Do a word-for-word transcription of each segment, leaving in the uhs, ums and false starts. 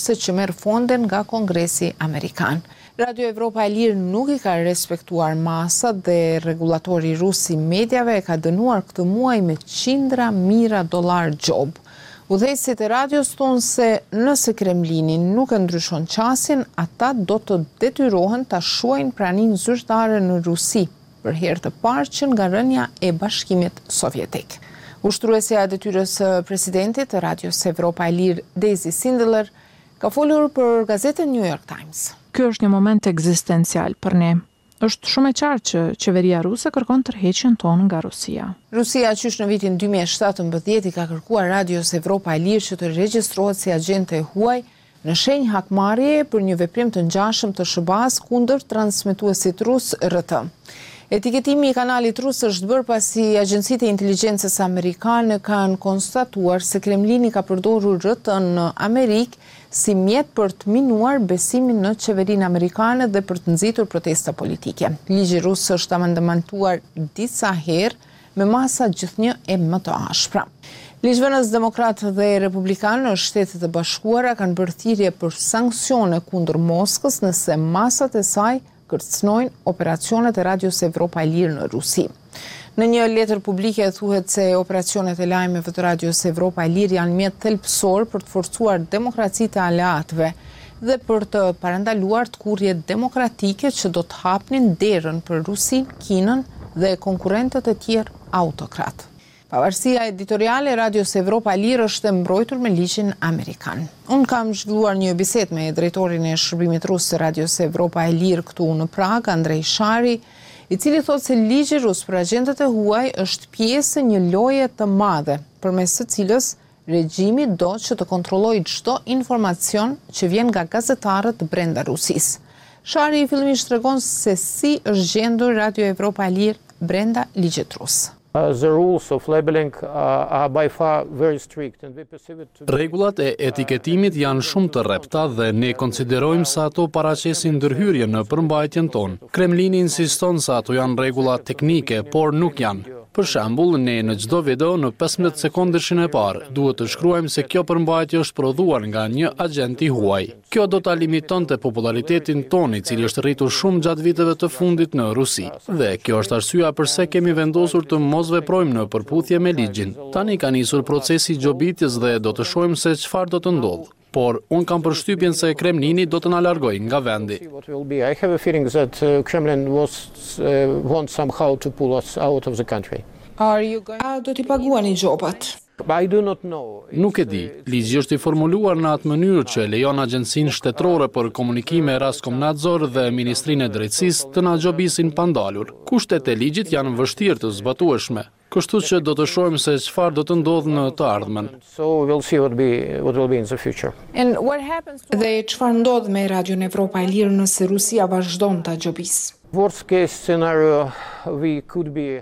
se që merr fonde nga Kongresi Amerikan. Radio Evropa e Lirë nuk i ka respektuar masat dhe regulatori rus i mediave e ka dënuar këtë muaj me qindra mijëra dollar gjob. Udhëheqësit e radios thonë se nëse Kremlini nuk e ndryshon qasjen, ata do të detyrohen ta shuajnë praninë zyrtare në Rusi, për herë të parë që nga rënja e Bashkimit Sovjetik. Ushtruesja e detyrës së presidentit të Radios Evropa e Lirë, Daisy Sindler, ka folur për gazetën New York Times. Ky është një moment ekzistencial për ne. Është shumë e qartë që qeveria ruse kërkon tërheqjen tonë nga Rusia. Rusia qysh në vitin dy mijë e shtatëmbëdhjetë i ka kërkuar Radios Evropa e Lirë që të regjistrohet si agente e huaj në shenjë hakmarrjeje për një veprim të ngjashëm të S B A-s kundër transmetuesit rus R T. Etiketimi i kanalit rus është bërë pasi agjencitë e inteligjencës amerikane kanë konstatuar se Kremlini ka përdorur R T në Amerikë si mjet për të minuar besimin në qeverinë amerikane dhe për të nxitur protesta politike. Ligji rus është amendamentuar disa herë me masa gjithnjë e më të ashpra. Ligjvënës demokrat dhe republikanë në Shtetet e Bashkuara kanë bërë thirrje për sanksione kundër Moskës nëse masat e saj kërcënojnë operacionet e Radios Evropa e Lirë në Rusi. Në një letër publike thuhet se operacionet e lajmeve të Radios Evropa e Lirë janë mjet thelbësor për të forcuar demokracitë e aleatëve dhe për të parandaluar tkurrje demokratike që do të hapnin derën për Rusin, Kinën dhe konkurrentët e tjerë autokrat. Pavarësia editoriale e Radios Evropa e Lirë është e mbrojtur me ligjin amerikan. Unë kam zhvilluar një bisedë me drejtorin e shërbimit rus të Radios Evropa e Lirë këtu në Prag, Andrej Shari, i cili thotë se ligji rus për agentët e huaj është pjesë e një loje të madhe, përmes së cilës regjimi do që të kontrollojë çdo informacion që vjen nga gazetarët brenda Rusisë. Shari fillimisht tregon se si është gjendur Radio Evropa e Lirë brenda ligjit rus. Uh, the rules of labeling uh, are by far very strict and we perceive it to be... Rregullat e etiketimit janë shumë të rrepta dhe ne konsiderojmë se ato paraqesin ndërhyrje në përmbajtjen tonë. Kremlini insiston se ato janë rregulla teknike, por nuk janë. Për shembull, ne në çdo video në pesëmbëdhjetë sekondëshin e parë duhet të shkruajmë se kjo përmbajtje është prodhuar nga një agent i huaj. Kjo do ta limitonte popularitetin tonë, i cili është rritur shumë gjatë viteve të fundit në Rusi. Dhe kjo është arsyeja pse kemi vendosur të mos veprojmë në përputhje me ligjin. Tani ka nisur procesi i gjobitjes dhe do të shohim se çfarë do të ndodhë. Por unë kam përshtypjen se Kremlini do të na largojë nga vendi. I have a feeling that uh, Kremlin was uh, wants somehow to pull us out of the country. Are you going... A do t'i paguani gjobat? I do not know. Nuk e di. Ligji është i formuluar në atë mënyrë që lejon Agjencinë Shtetërore për Komunikime Raskomnadzor dhe Ministrinë e Drejtësisë të na gjobisin pandalur. Kushtet e ligjit janë vështirë të zbatueshme. Kështu që do të shohim se çfarë do të ndodhë në të ardhmen. So we'll see what be what will be in the future. And what happens to... Dhe çfarë ndodh me Radion Evropa e Lirë nëse Rusia vazhdon ta gjobisë? Worst case scenario we could be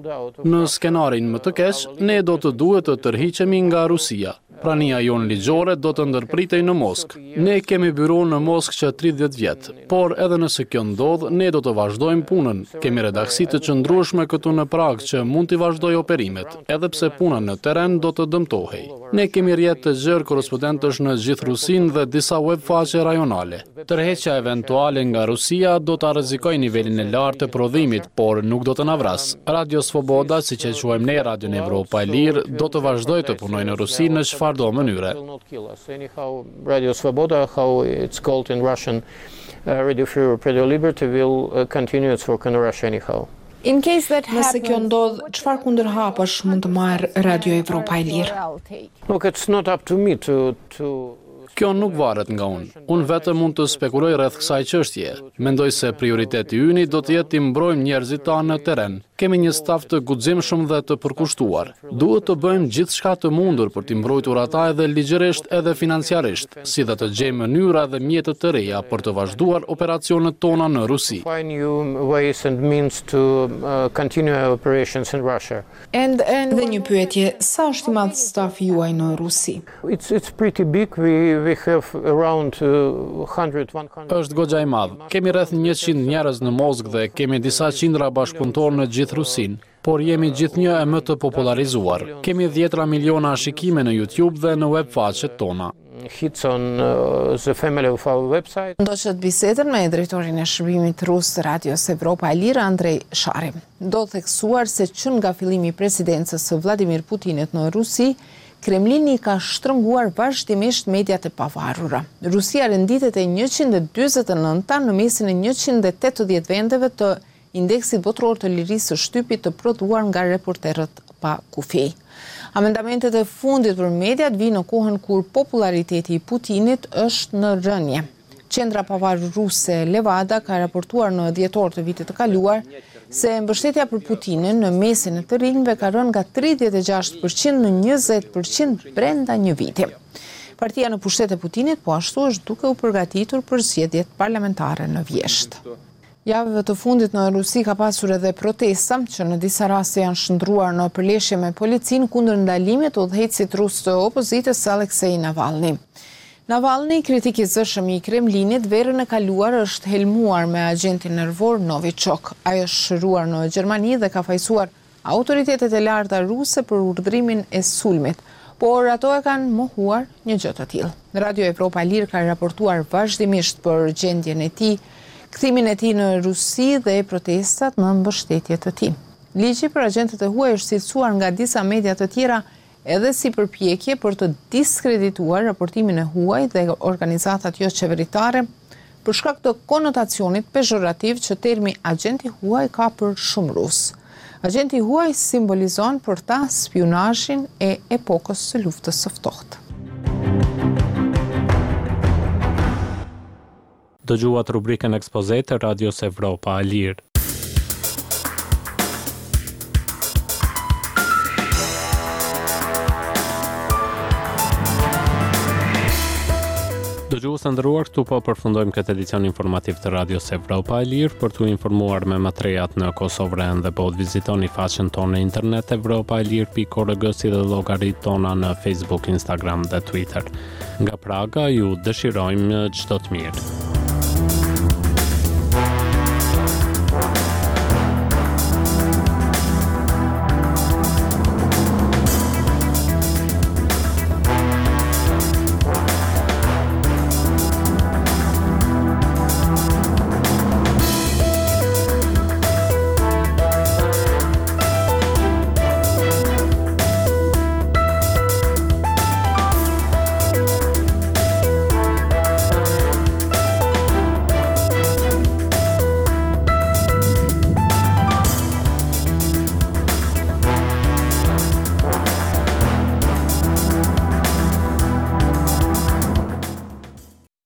Në skenarin më të keq, ne do të duhet të tërhiqemi nga Rusia. Prania jonë ligjore do të ndërpritej në Moskë. Ne kemi byro në Moskë që tridhjetë vjet, por edhe nëse kjo ndodh, ne do të vazhdojmë punën. Kemi redaksi të qëndrueshme këtu në Prag që mund t'i vazhdojë operimet, edhe pse puna në terren do të dëmtohej. Ne kemi rrjet të gjerë korrespondentësh në gjithë Rusinë dhe disa web faqe rajonale. Tërheqja eventuale nga Rusia do ta rrezikojë nivelin e lartë të prodhimit, por nuk do të na vras. Radio Svoboda, siç e quajmë ne Radion Evropa e Lirë, do të vazhdojë të punojë në Rusi në çfarëdo mënyre. Radio Svoboda, how it's called in Russian, uh, Radio Free Europe, Radio Liberty will uh, continue its work in Russia anyhow. In case that happens, nëse kjo ndodh, çfarë kundërhapësh mund të marrë Radio Evropa e Lirë? Look, it's not up to me to to Kjo nuk varet nga unë. Unë vetëm mund të spekuloj rreth kësaj çështje. Mendoj se prioriteti yni do të jetë të mbrojmë njerëzit tanë në terren. Kemi një staf të guximshëm dhe të përkushtuar. Duhet të bëjmë gjithçka të mundur për të mbrojtur ata edhe ligjërisht edhe financiarisht, si dhe të gjejmë mënyra dhe mjete të reja për të vazhduar operacionet tona në Rusi. Find new ways and means to uh, continue our operations in Russia. And and dhe një pyetje, sa është i madh stafi juaj në Rusi? It's it's pretty big. We we have around uh, one hundred one hundred. Është goxha e madh. Kemi rreth njëqind njerëz në Moskë dhe kemi disa qindra bashkëpunëtorë në gjithë Rusinë, por jemi gjithnjë e më të popularizuar. Kemi dhjetra miliona shikime në YouTube dhe në web faqet tona. hits on uh, the family of our website. Ndoqët bisedën me drejtorin e shërbimit rus të Radios Evropa e Lirë, Andrej Shari. Do theksuar se që nga fillimi i presidencës së Vladimir Putinit në Rusi, Kremlini ka shtrënguar vazhdimisht mediat e pavarura. Rusia renditet e njëqind e dyzet e nënta në mesin e njëqind e tetëdhjetë vendeve të indeksit botror të lirisë së shtypit të prodhuar nga reporterët pa kufij. Amendamentet e fundit për mediat vinë në kohën kur populariteti i Putinit është në rënje. Qendra pavaruruse Levada ka raportuar në dhjetor të vitit të kaluar se mbështetja për Putinin në mesin e të rinjve ka rënë nga tridhjetë e gjashtë përqind në njëzet përqind brenda një viti. Partia në pushtet e Putinit po ashtu është duke u përgatitur për zgjedhjet parlamentare në vjesht. Javëve të fundit në Rusi ka pasur edhe protesta që në disa raste janë shndruar në përleshje me policin kundër ndalimit udhëheqësit rus të opozitës Aleksej Navalny. Navalny, kritik i zëshëm i Kremlinit, verën e kaluar është helmuar me agentin nervor Novichok. Ai është shëruar në Gjermani dhe ka fajsuar autoritetet e larta ruse për urdhrimin e sulmit, por ato e kanë mohuar një gjë të tillë. Radio Evropa e Lirë ka raportuar vazhdimisht për gjendjen e tij, kthimin e tij në Rusi dhe protestat në mbështetje të tij. Ligji për agentët e huaj është cilësuar nga disa media të tjera edhe si përpjekje për të diskredituar raportimin e huaj dhe organizatat jo qeveritare për shkak të konotacionit pejorativ që termi agenti huaj ka për shumë rus. Agenti huaj simbolizon për ta spionazhin e epokës së luftës së ftohtë. Dëgjuat rubrikën Ekspoze të Radios Evropa e Lirë. Dëgjues të nderuar, këtu po përfundojmë këtë edicion informativ të Radios Evropa e Lirë. Për t'u informuar me materiat në Kosovë dhe botë, vizitoni faqen tonë në internet evropa e lirë pikë org si dhe llogaritë tona në Facebook, Instagram dhe Twitter. Nga Praga ju dëshirojmë çdo të mirë.